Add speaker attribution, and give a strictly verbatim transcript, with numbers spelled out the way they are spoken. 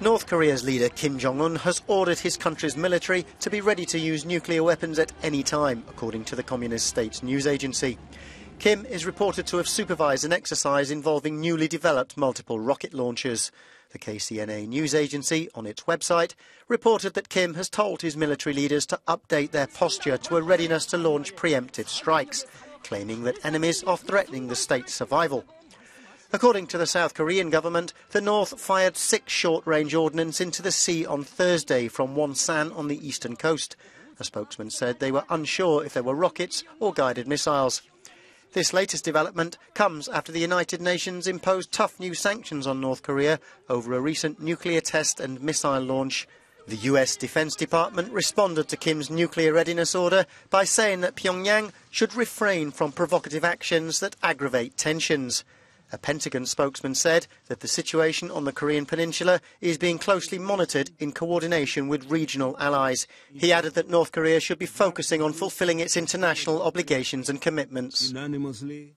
Speaker 1: North Korea's leader Kim Jong-un has ordered his country's military to be ready to use nuclear weapons at any time, according to the communist state's news agency. Kim is reported to have supervised an exercise involving newly developed multiple rocket launchers. The K C N A news agency, on its website, reported that Kim has told his military leaders to update their posture to a readiness to launch preemptive strikes, claiming that enemies are threatening the state's survival. According to the South Korean government, the North fired six short-range ordnance into the sea on Thursday from Wonsan on the eastern coast. A spokesman said they were unsure if they were rockets or guided missiles. This latest development comes after the United Nations imposed tough new sanctions on North Korea over a recent nuclear test and missile launch. The U S Defense Department responded to Kim's nuclear readiness order by saying that Pyongyang should refrain from provocative actions that aggravate tensions. A Pentagon spokesman said that the situation on the Korean peninsula is being closely monitored in coordination with regional allies. He added that North Korea should be focusing on fulfilling its international obligations and commitments.
Speaker 2: Unanimously.